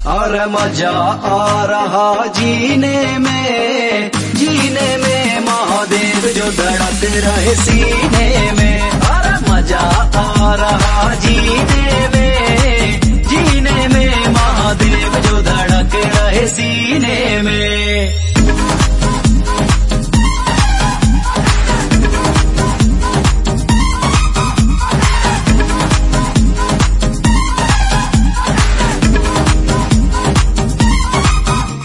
और मजा आ रहा जीने में महादेव जो धड़क रहे सीने में। और मजा आ रहा जीने में महादेव जो धड़क